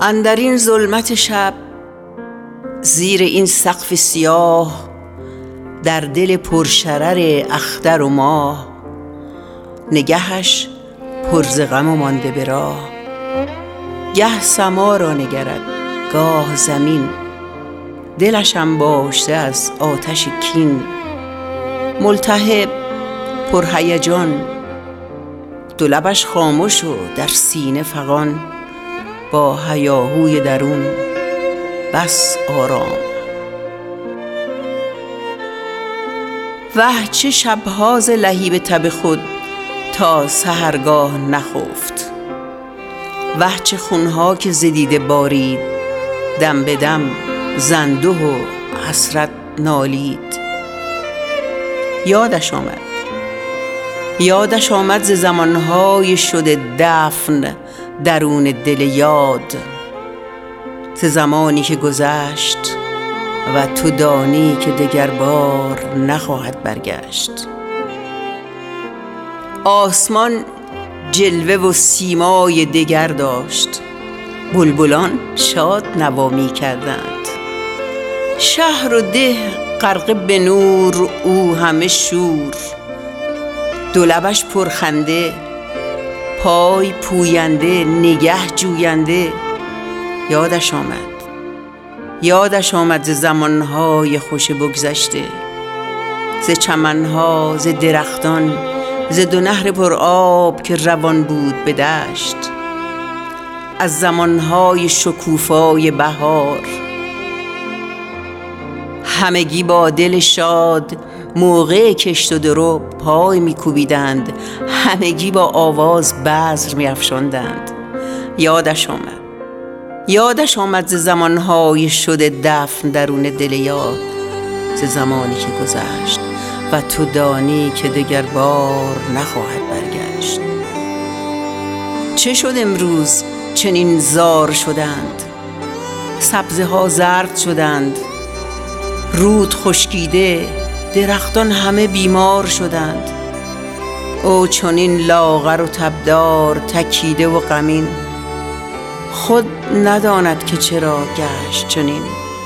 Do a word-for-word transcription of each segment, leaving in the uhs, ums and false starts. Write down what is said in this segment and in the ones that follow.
اندر این ظلمت شب، زیر این سقف سیاه، در دل پرشرر اختر و ماه، نگهش پر ز غم و مانده به راه. گه سما را نگرد گاه زمین، دلش انباشته از آتش کین. ملتهب پرهیجان، دو لبش خامش و در سینه فغان، با هیاهوی درون بس آرام. وه چه شبها ز لهیب تب خود تا سحرگاه نخفت. وه چه خونها که ز دیده بارید، دم به دم ز انده و حسرت نالید. یادش آمد یادش آمد ز زمانهای شده دفن درون دل یاد، ز زمانی که گذشت و تو دانی که دگر بار نخواهد برگشت. آسمان جلوه و سیمای دگر داشت، بلبلان شاد نوا می کردند. شهر و ده غرقه به نور، او همه شور. دو لبش پرخنده، پای پوینده، نگه جوینده. یادش آمد یادش آمد ز زمانهای خوش بگذشته، ز چمنها، ز درختان، ز دو نهر پر آب که روان بود به دشت، از زمانهای شکوفای بهار. همگی با دل شاد موقع کشت و درو پای می‌کوبیدند، همگی با آواز بذر می‌افشاندند. یادش آمد یادش آمد ز زمانهای شده دفن درون دل یاد، ز زمانی که گذشت و تو دانی که دگر بار نخواهد برگشت. چه شد امروز چنین زار شدند؟ سبزه ها زرد شدند، رود خشکیده، درختان همه بیمار شدند. او چنین لاغر و تبدار، تکیده و غمین، خود نداند که چرا گشت چنین.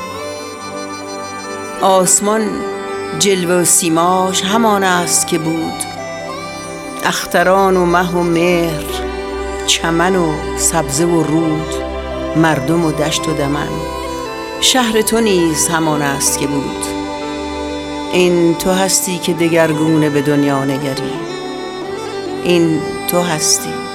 آسمان جلوه و سیماش همان است که بود، اختران و مه و مهر، چمن و سبزه و رود، مردم و دشت و دمن. شهر تو نیز همان است که بود. این تو هستی که دگرگونه به دنیا نگری، این تو هستی.